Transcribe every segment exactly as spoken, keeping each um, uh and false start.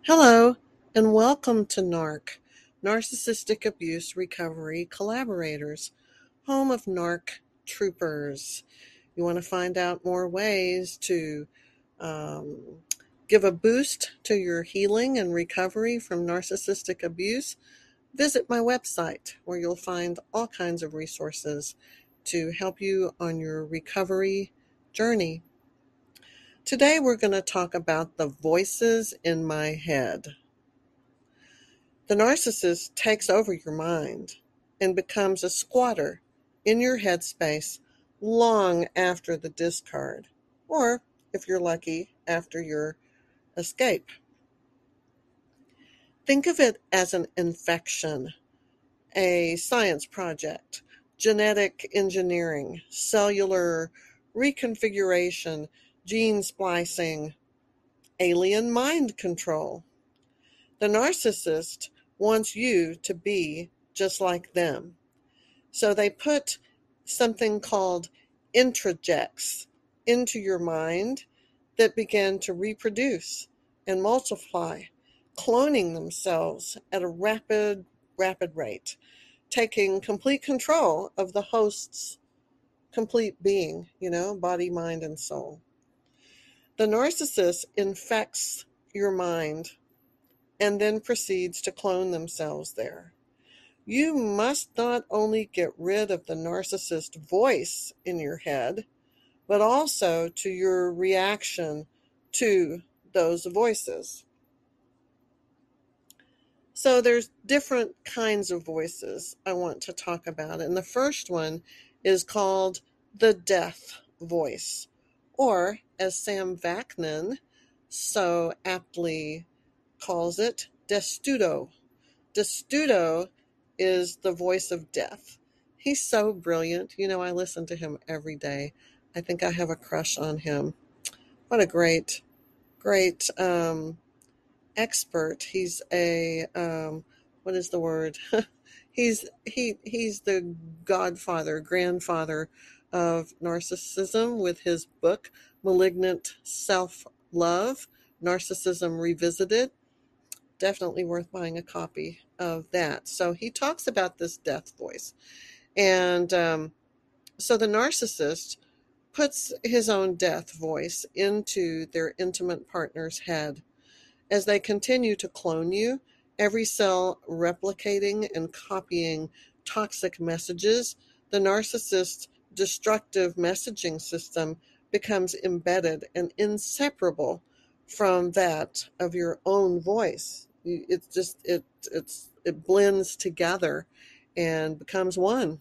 Hello, and welcome to NARC, Narcissistic Abuse Recovery Collaborators, home of NARC Troopers. You want to find out more ways to um, give a boost to your healing and recovery from narcissistic abuse? Visit my website where you'll find all kinds of resources to help you on your recovery journey. Today, we're going to talk about the voices in my head. The narcissist takes over your mind and becomes a squatter in your headspace long after the discard, or if you're lucky, after your escape. Think of it as an infection, a science project, genetic engineering, cellular reconfiguration, gene splicing, alien mind control. The narcissist wants you to be just like them. So they put something called introjects into your mind that begin to reproduce and multiply, cloning themselves at a rapid, rapid rate, taking complete control of the host's complete being, you know, body, mind, and soul. The narcissist infects your mind and then proceeds to clone themselves there. You must not only get rid of the narcissist voice in your head, but also to your reaction to those voices. So there's different kinds of voices I want to talk about. And the first one is called the death voice, or as Sam Vaknin so aptly calls it, Destudo. Destudo is the voice of death. He's so brilliant. You know, I listen to him every day. I think I have a crush on him. What a great, great um, expert. He's a, um, what is the word? he's he he's the godfather, grandfather of narcissism with his book, Malignant Self-Love, Narcissism Revisited. Definitely worth buying a copy of that. So he talks about this death voice. And um, so the narcissist puts his own death voice into their intimate partner's head. As they continue to clone you, every cell replicating and copying toxic messages, the narcissist's destructive messaging system becomes embedded and inseparable from that of your own voice. It's just it it's it blends together and becomes one.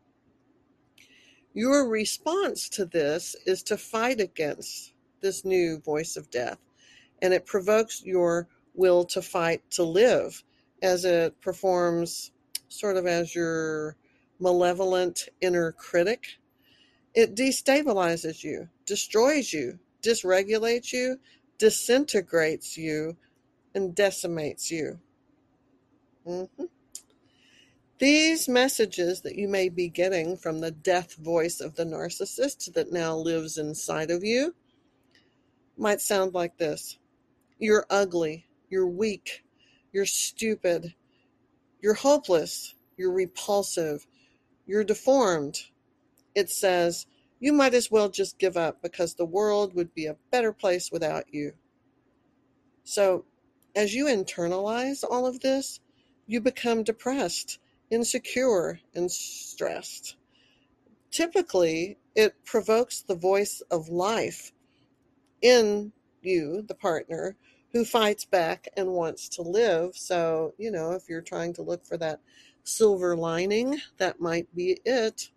Your response to this is to fight against this new voice of death, and it provokes your will to fight to live as it performs sort of as your malevolent inner critic. It destabilizes you, destroys you, dysregulates you, disintegrates you, and decimates you. Mhm. These messages that you may be getting from the death voice of the narcissist that now lives inside of you might sound like this. You're ugly. You're weak. You're stupid. You're hopeless. You're repulsive. You're deformed. It says, you might as well just give up because the world would be a better place without you. So, as you internalize all of this, you become depressed, insecure, and stressed. Typically, it provokes the voice of life in you, the partner, who fights back and wants to live. So, you know, if you're trying to look for that silver lining, that might be it.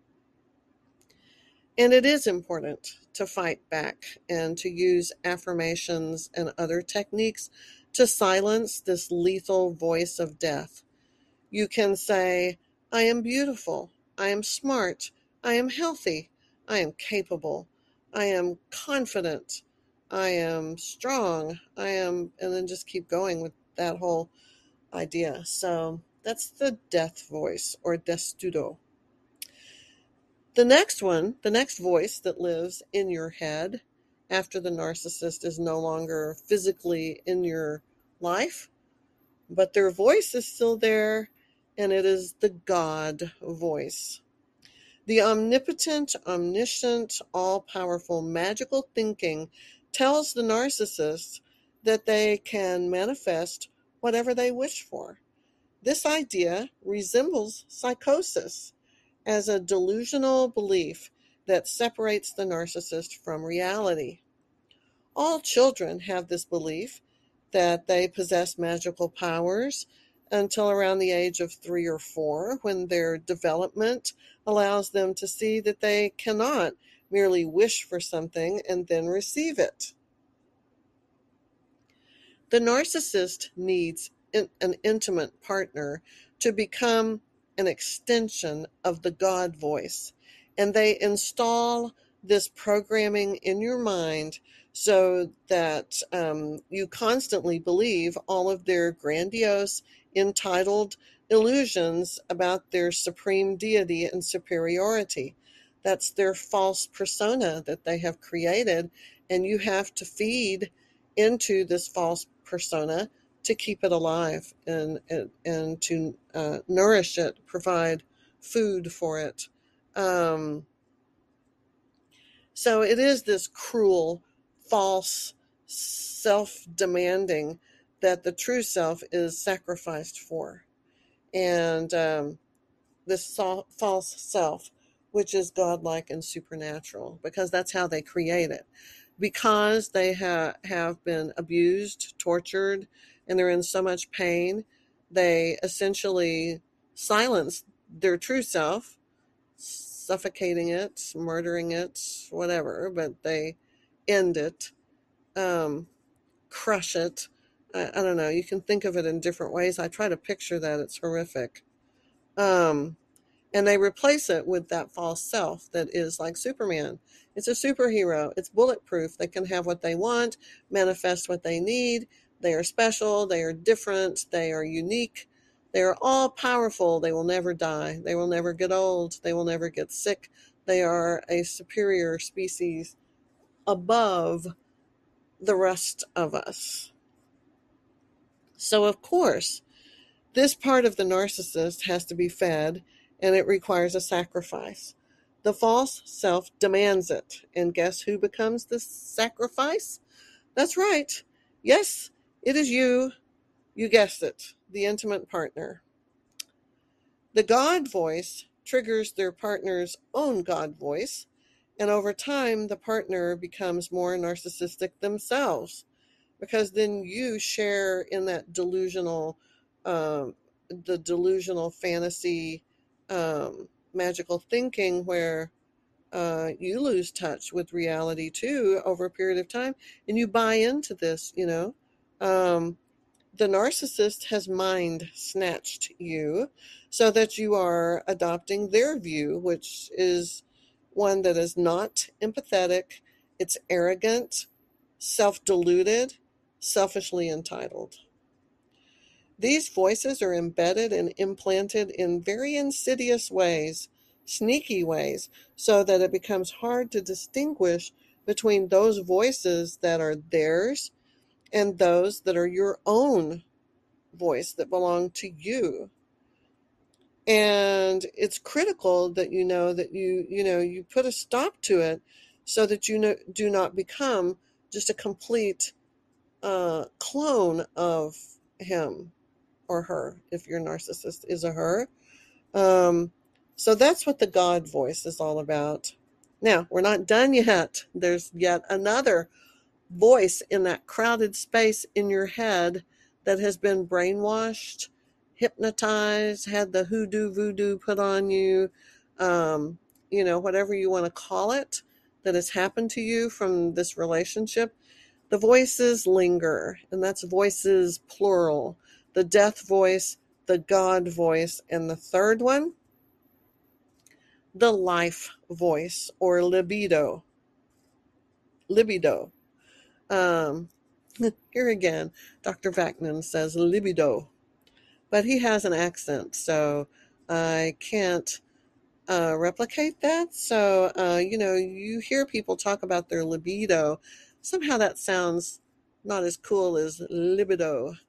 And it is important to fight back and to use affirmations and other techniques to silence this lethal voice of death. You can say, I am beautiful. I am smart. I am healthy. I am capable. I am confident. I am strong. I am, and then just keep going with that whole idea. So that's the death voice, or destudo. The next one, the next voice that lives in your head after the narcissist is no longer physically in your life, but their voice is still there, and it is the God voice. The omnipotent, omniscient, all-powerful, magical thinking tells the narcissist that they can manifest whatever they wish for. This idea resembles psychosis as a delusional belief that separates the narcissist from reality. All children have this belief that they possess magical powers until around the age of three or four, when their development allows them to see that they cannot merely wish for something and then receive it. The narcissist needs in, an intimate partner to become an extension of the God voice, and they install this programming in your mind so that um, you constantly believe all of their grandiose, entitled illusions about their supreme deity and superiority. That's their false persona that they have created, and you have to feed into this false persona to keep it alive and and, and to uh, nourish it, provide food for it. Um, so it is this cruel, false self-demanding that the true self is sacrificed for. And um, this so- false self, which is godlike and supernatural, because that's how they create it. Because they ha- have been abused, tortured, and they're in so much pain, they essentially silence their true self, suffocating it, murdering it, whatever, but they end it, um, crush it. I, I don't know. You can think of it in different ways. I try to picture that. It's horrific. Um, and they replace it with that false self that is like Superman. It's a superhero. It's bulletproof. They can have what they want, manifest what they need. They are special. They are different. They are unique. They are all powerful. They will never die. They will never get old. They will never get sick. They are a superior species above the rest of us. So, of course, this part of the narcissist has to be fed, and it requires a sacrifice. The false self demands it. And guess who becomes the sacrifice? That's right. Yes, it is you. You guessed it, the intimate partner. The God voice triggers their partner's own God voice, and over time, the partner becomes more narcissistic themselves, because then you share in that delusional, um, the delusional fantasy, um, magical thinking where uh, you lose touch with reality too over a period of time, and you buy into this. You know, um, the narcissist has mind snatched you so that you are adopting their view, which is one that is not empathetic. It's arrogant, self-deluded, selfishly entitled. These voices are embedded and implanted in very insidious ways, sneaky ways, so that it becomes hard to distinguish between those voices that are theirs and those that are your own voice that belong to you. And it's critical that you know that you you know you put a stop to it, so that you know, do not become just a complete uh, clone of him or her, if your narcissist is a her. Um, so that's what the God voice is all about. Now, we're not done yet. There's yet another voice in that crowded space in your head that has been brainwashed, hypnotized, had the hoodoo voodoo put on you, um, you know, whatever you want to call it, that has happened to you from this relationship. The voices linger, and that's voices plural. The death voice, the God voice, and the third one, the life voice, or libido. Libido. Um, here again, Doctor Vaknin says libido, but he has an accent, so I can't uh, replicate that. So, uh, you know, you hear people talk about their libido. Somehow that sounds not as cool as libido.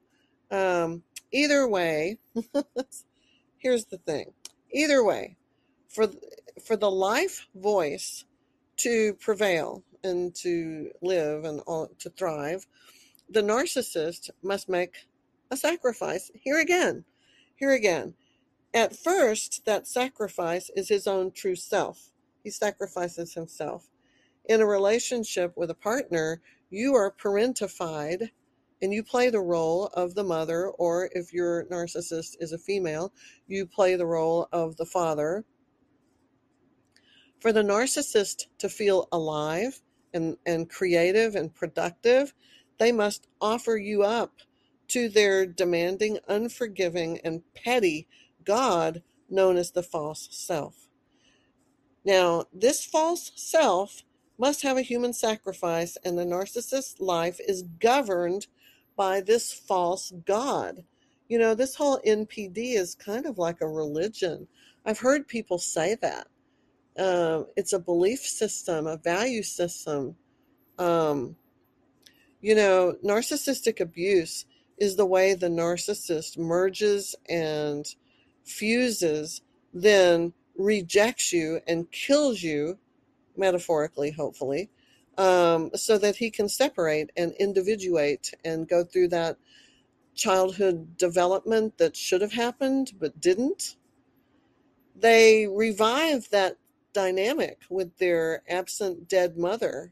Um, either way, here's the thing. Either way, for for the life voice to prevail and to live and all, to thrive, the narcissist must make a sacrifice. Here again, here again. At first, that sacrifice is his own true self. He sacrifices himself. In a relationship with a partner, you are parentified and you play the role of the mother, or if your narcissist is a female, you play the role of the father. For the narcissist to feel alive and, and creative and productive, they must offer you up to their demanding, unforgiving, and petty God known as the false self. Now, this false self must have a human sacrifice, and the narcissist's life is governed by this false God. You know, this whole N P D is kind of like a religion. I've heard people say that. Um, it's a belief system, a value system. Um, you know, narcissistic abuse is the way the narcissist merges and fuses, then rejects you and kills you, metaphorically, hopefully, um, so that he can separate and individuate and go through that childhood development that should have happened but didn't. They revive that dynamic with their absent dead mother.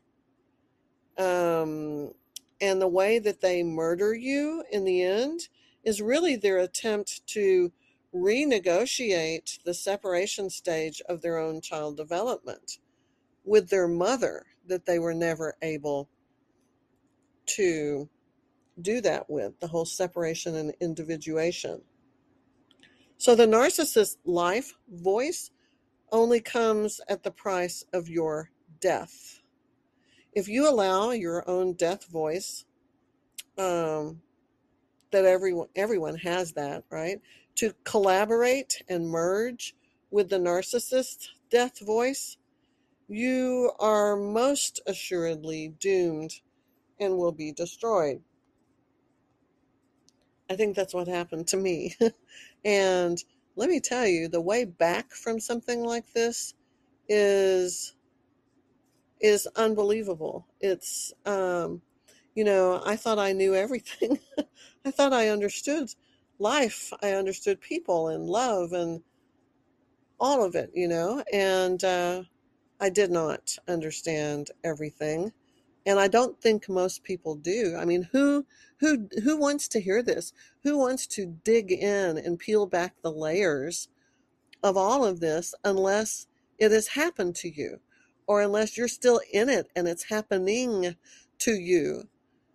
Um, and the way that they murder you in the end is really their attempt to renegotiate the separation stage of their own child development with their mother that they were never able to do that with, the whole separation and individuation. So the narcissist's life voice only comes at the price of your death. If you allow your own death voice, um, that everyone everyone has that, right, to collaborate and merge with the narcissist's death voice, you are most assuredly doomed and will be destroyed. I think that's what happened to me. And let me tell you, the way back from something like this is is unbelievable. It's um you know, I thought I knew everything. I thought I understood life. I understood people and love and all of it, you know, and uh, I did not understand everything. And I don't think most people do. I mean, who who who wants to hear this? Who wants to dig in and peel back the layers of all of this unless it has happened to you, or unless you're still in it and it's happening to you?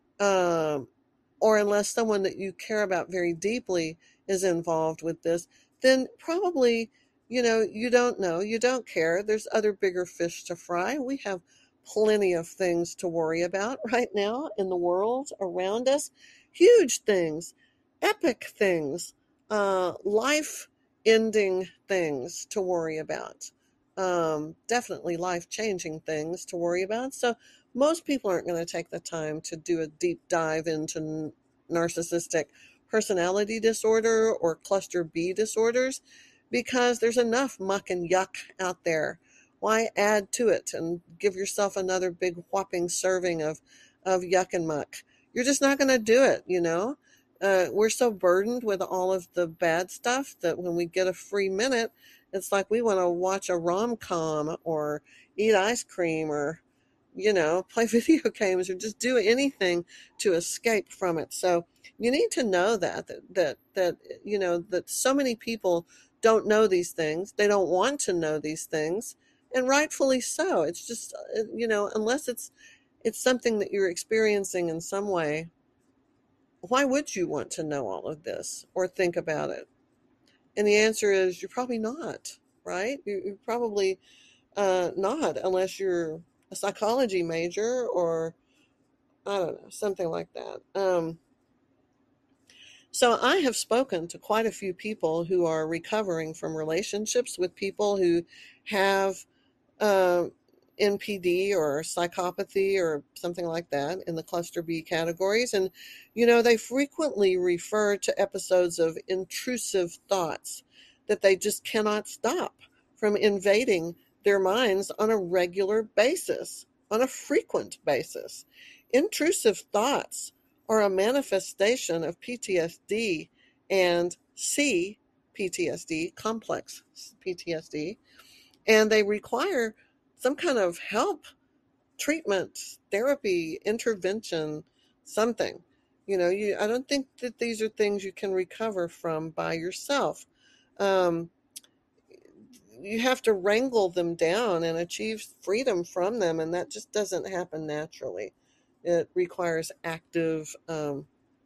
Um, or unless someone that you care about very deeply is involved with this, then probably, you know, you don't know, you don't care. There's other bigger fish to fry. We have plenty of things to worry about right now in the world around us. Huge things, epic things, uh, life ending things to worry about. Um, definitely life changing things to worry about. So, most people aren't going to take the time to do a deep dive into narcissistic personality disorder or cluster B disorders because there's enough muck and yuck out there. Why add to it and give yourself another big whopping serving of, of yuck and muck? You're just not going to do it, you know? Uh, we're so burdened with all of the bad stuff that when we get a free minute, it's like we want to watch a rom-com or eat ice cream or you know, play video games or just do anything to escape from it. So you need to know that, that, that, that, you know, that so many people don't know these things. They don't want to know these things, and rightfully so. It's just, uh, you know, unless it's, it's something that you're experiencing in some way, why would you want to know all of this or think about it? And the answer is you're probably not, right? You're probably uh, not, unless you're a psychology major or I don't know, something like that. Um, so I have spoken to quite a few people who are recovering from relationships with people who have uh, N P D or psychopathy or something like that in the cluster B categories. And, you know, they frequently refer to episodes of intrusive thoughts that they just cannot stop from invading their minds on a regular basis, on a frequent basis. Intrusive thoughts are a manifestation of P T S D and C P T S D, complex P T S D, and they require some kind of help, treatment, therapy, intervention, something. You know, you I don't think that these are things you can recover from by yourself. Um, you have to wrangle them down and achieve freedom from them, and that just doesn't happen naturally. It requires active um,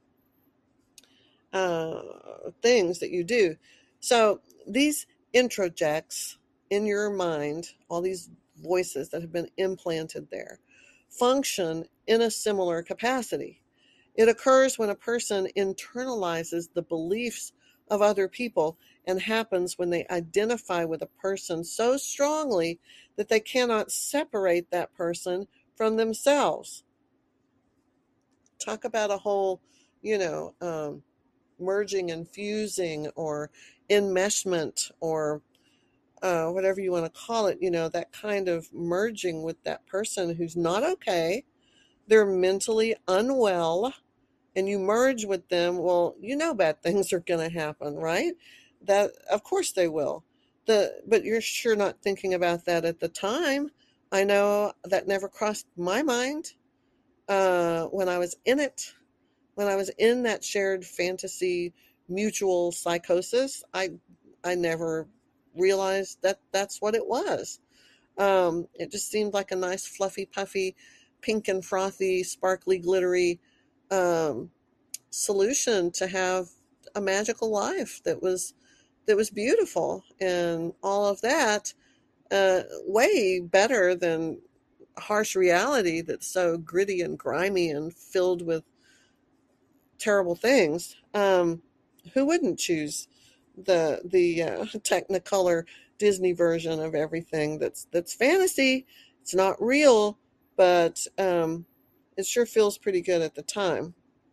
uh, things that you do. So these introjects in your mind, all these voices that have been implanted there, function in a similar capacity. It occurs when a person internalizes the beliefs of other people and happens when they identify with a person so strongly that they cannot separate that person from themselves. Talk about a whole, you know, um, merging and fusing or enmeshment or uh, whatever you want to call it, you know, that kind of merging with that person who's not okay. They're mentally unwell and you merge with them. Well, you know, bad things are going to happen, right? That, of course they will. The, but you're sure not thinking about that at the time. I know that never crossed my mind uh, when I was in it. When I was in that shared fantasy mutual psychosis, I I never realized that that's what it was. Um, it just seemed like a nice fluffy puffy, pink and frothy, sparkly, glittery um, solution to have a magical life that was that was beautiful and all of that, uh, way better than harsh reality that's so gritty and grimy and filled with terrible things. Um, who wouldn't choose the the uh, Technicolor Disney version of everything that's that's fantasy? It's not real, but um, it sure feels pretty good at the time.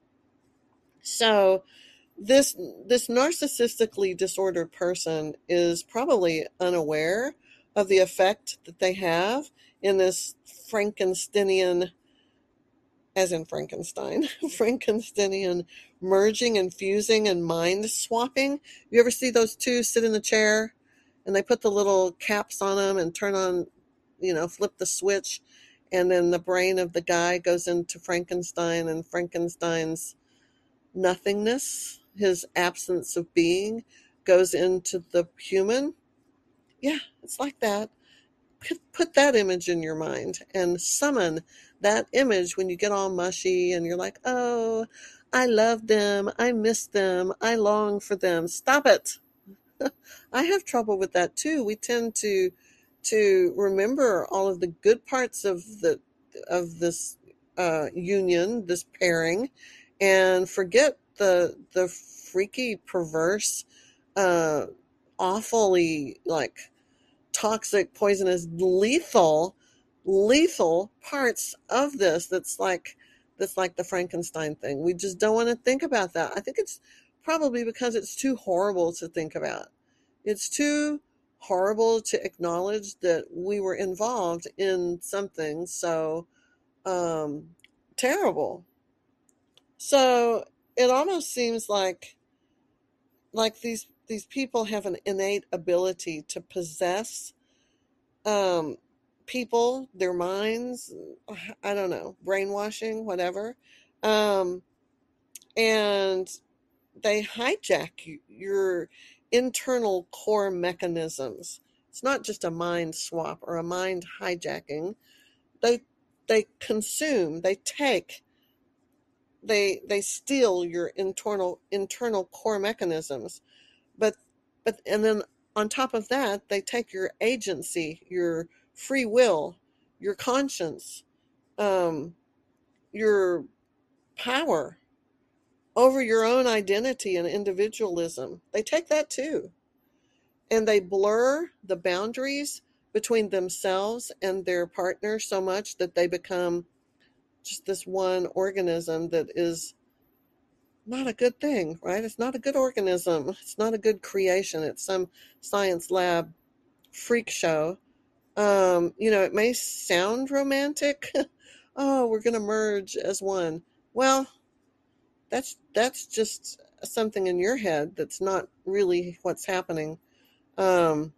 So this this narcissistically disordered person is probably unaware of the effect that they have in this Frankensteinian, as in Frankenstein, Frankensteinian merging and fusing and mind swapping. You ever see those two sit in the chair and they put the little caps on them and turn on, you know, flip the switch, and then the brain of the guy goes into Frankenstein and Frankenstein's nothingness, his absence of being, goes into the human? Yeah, it's like that. Put that image in your mind and summon that image when you get all mushy and you're like, oh, I love them. I miss them. I long for them. Stop it. I have trouble with that too. We tend to to remember all of the good parts of the of this uh, union, this pairing, and forget the the freaky, perverse, uh, awfully like toxic, poisonous, lethal, lethal parts of this. That's like that's like the Frankenstein thing. We just don't want to think about that. I think it's probably because it's too horrible to think about. It's too horrible to acknowledge that we were involved in something so um, terrible. So it almost seems like like these these people have an innate ability to possess um, people, their minds. I don't know, brainwashing, whatever, um, and they hijack you, your internal core mechanisms. It's not just a mind swap or a mind hijacking. They they consume, they take, they they steal your internal internal core mechanisms. But but and then on top of that, they take your agency, your free will, your conscience, um, your power over your own identity and individualism. They take that too. And they blur the boundaries between themselves and their partner so much that they become just this one organism that is not a good thing, right? It's not a good organism. It's not a good creation. It's some science lab freak show. Um, you know, it may sound romantic. Oh, we're going to merge as one. Well, that's that's just something in your head that's not really what's happening. Um,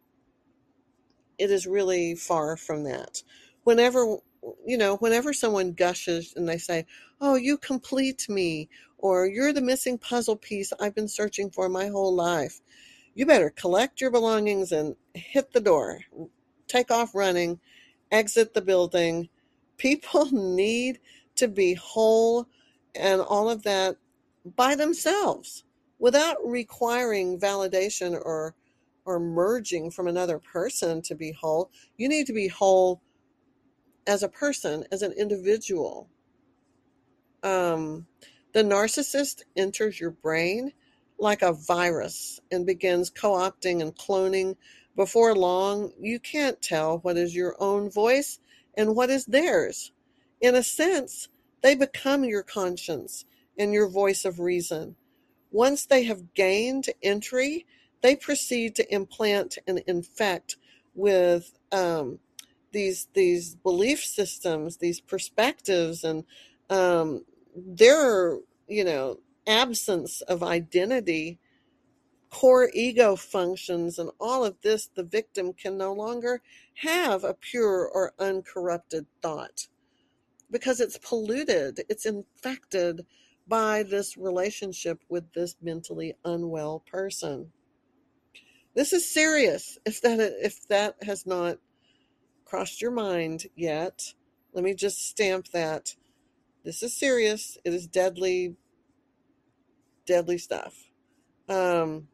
it is really far from that. Whenever, you know, whenever someone gushes and they say, "Oh, you complete me," or "You're the missing puzzle piece I've been searching for my whole life," you better collect your belongings and hit the door, take off running, exit the building. People need to be whole and all of that by themselves without requiring validation or or merging from another person to be whole. You need to be whole as a person, as an individual. Um, the narcissist enters your brain like a virus and begins co-opting and cloning. Before long, you can't tell what is your own voice and what is theirs. In a sense, they become your conscience and your voice of reason. Once they have gained entry, they proceed to implant and infect with um, these these belief systems, these perspectives, and um, their you know absence of identity, core ego functions, and all of this. The victim can no longer have a pure or uncorrupted thought because it's polluted, it's infected by this relationship with this mentally unwell person. This is serious. If that if that has not crossed your mind yet, let me just stamp that. This is serious. It is deadly, deadly stuff. Um,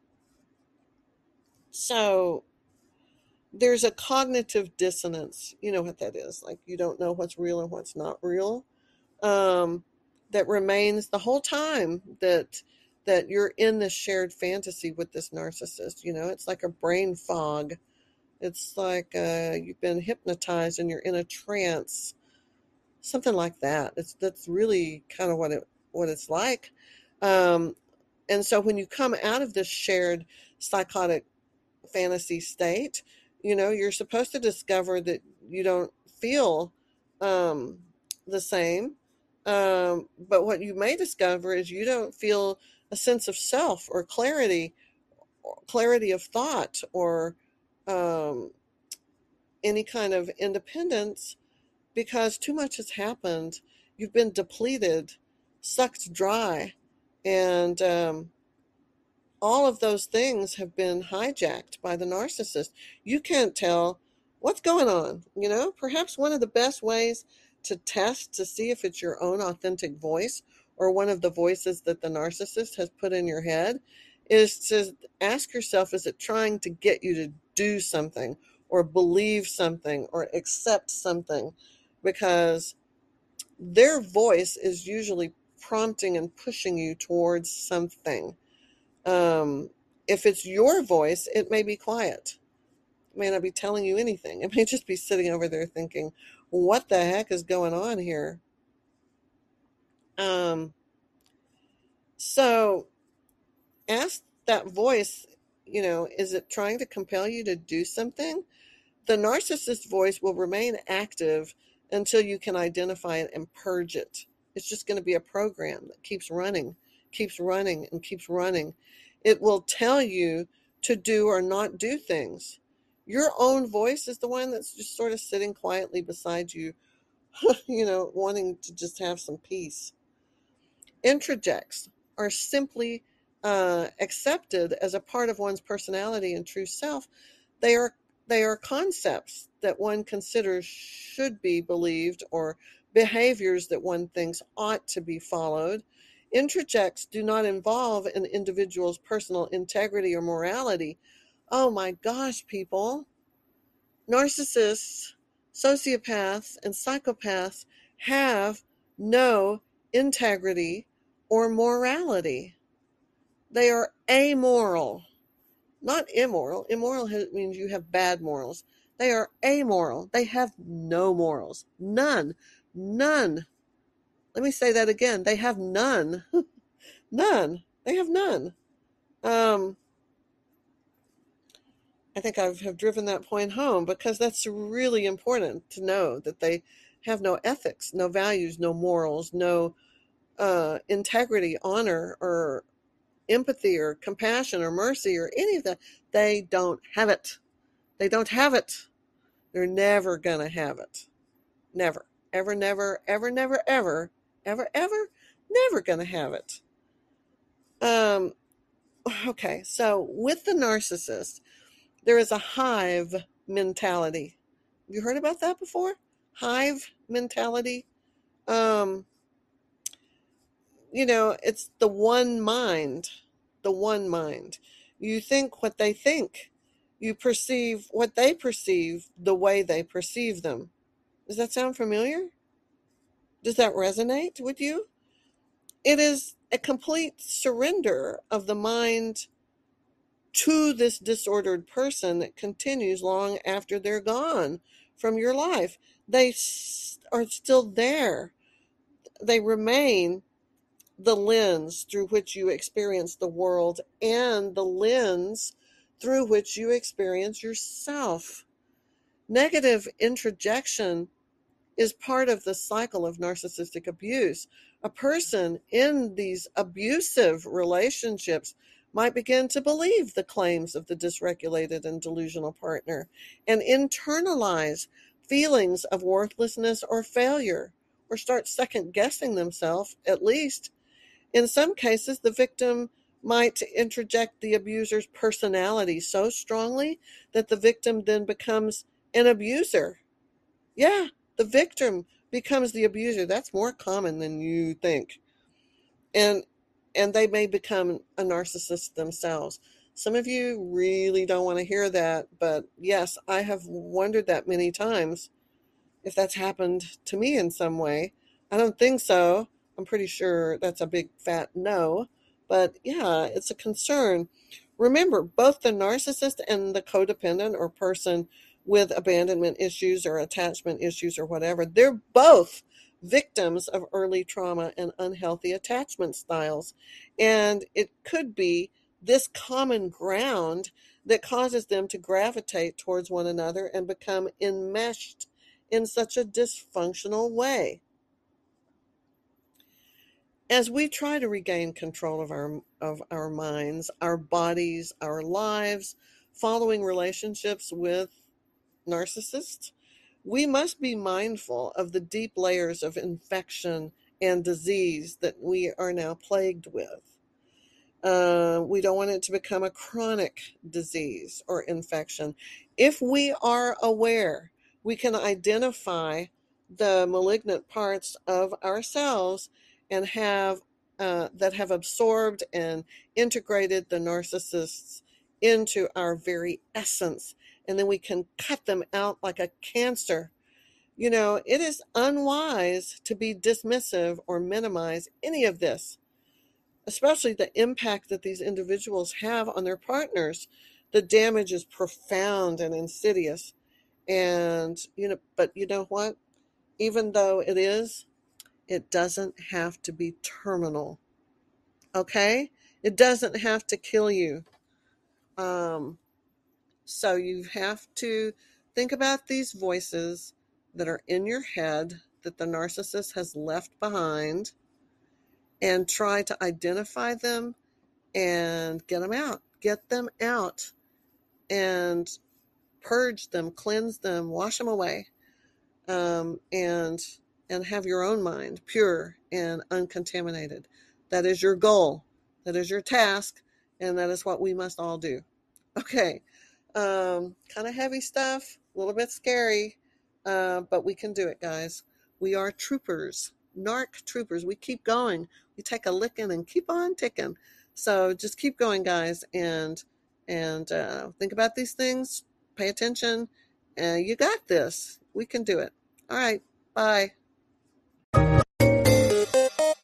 so there's a cognitive dissonance. You know what that is. Like you don't know what's real and what's not real. Um, that remains the whole time that that you're in this shared fantasy with this narcissist. You know, it's like a brain fog. It's like uh, you've been hypnotized and you're in a trance, something like that. It's that's really kind of what it what it's like. Um, and so when you come out of this shared psychotic fantasy state, you know, you're supposed to discover that you don't feel um, the same. Um, but what you may discover is you don't feel a sense of self or clarity, or clarity of thought, or um, any kind of independence because too much has happened. You've been depleted, sucked dry, and um, all of those things have been hijacked by the narcissist. You can't tell what's going on. You know, perhaps one of the best ways to test to see if it's your own authentic voice or one of the voices that the narcissist has put in your head is to ask yourself, is it trying to get you to do something or believe something or accept something? Because their voice is usually prompting and pushing you towards something. Um, if it's your voice, it may be quiet. It may not be telling you anything. It may just be sitting over there thinking, what the heck is going on here? Um, so ask that voice, you know, is it trying to compel you to do something? The narcissist voice will remain active until you can identify it and purge it. It's just going to be a program that keeps running, keeps running, and keeps running. It will tell you to do or not do things. Your own voice is the one that's just sort of sitting quietly beside you, you know, wanting to just have some peace. Introjects are simply uh, accepted as a part of one's personality and true self. They are they are concepts that one considers should be believed or behaviors that one thinks ought to be followed. Introjects do not involve an individual's personal integrity or morality. Oh my gosh, people. Narcissists, sociopaths, and psychopaths have no integrity or morality. They are amoral, not immoral. Immoral means you have bad morals. They are amoral. They have no morals. None. None. Let me say that again. They have none. None. They have none. Um, I think I have driven that point home because that's really important to know that they have no ethics, no values, no morals, no uh, integrity, honor, or empathy, or compassion, or mercy, or any of that. They don't have it. They don't have it. They're never going to have it. Never. Ever, never, ever, never, ever, ever, ever, never going to have it. Um, okay, so with the narcissist, there is a hive mentality. Have you heard about that before? Hive mentality. Um, you know, it's the one mind. The one mind. You think what they think. You perceive what they perceive the way they perceive them. Does that sound familiar? Does that resonate with you? It is a complete surrender of the mind to this disordered person that continues long after they're gone from your life. They are still there. They remain the lens through which you experience the world and the lens through which you experience yourself. Negative introjection is part of the cycle of narcissistic abuse. A person in these abusive relationships might begin to believe the claims of the dysregulated and delusional partner and internalize feelings of worthlessness or failure, or start second guessing themselves, at least. In some cases, the victim might interject the abuser's personality so strongly that the victim then becomes an abuser. Yeah, the victim becomes the abuser. That's more common than you think. And and they may become a narcissist themselves. Some of you really don't want to hear that, but yes, I have wondered that many times if that's happened to me in some way. I don't think so. I'm pretty sure that's a big fat no. But yeah, it's a concern. Remember, both the narcissist and the codependent or person with abandonment issues or attachment issues or whatever, they're both victims of early trauma and unhealthy attachment styles. And it could be this common ground that causes them to gravitate towards one another and become enmeshed in such a dysfunctional way. As we try to regain control of our of our minds, our bodies, our lives, following relationships with narcissists, we must be mindful of the deep layers of infection and disease that we are now plagued with. Uh, we don't want it to become a chronic disease or infection. If we are aware, we can identify the malignant parts of ourselves and have uh, that have absorbed and integrated the narcissists into our very essence, and then we can cut them out like a cancer. You know, it is unwise to be dismissive or minimize any of this, especially the impact that these individuals have on their partners. The damage is profound and insidious. And, you know, but you know what? Even though it is, it doesn't have to be terminal. Okay? It doesn't have to kill you. Um, so you have to think about these voices that are in your head that the narcissist has left behind and try to identify them and get them out. Get them out and purge them, cleanse them, wash them away, um, and and have your own mind pure and uncontaminated. That is your goal. That is your task, and that is what we must all do. Okay, um, kind of heavy stuff, a little bit scary, uh, but we can do it, guys. We are troopers, narc troopers. We keep going. We take a licking and keep on ticking. So just keep going, guys, and and uh, think about these things. Pay attention. Uh, you got this. We can do it. All right. Bye.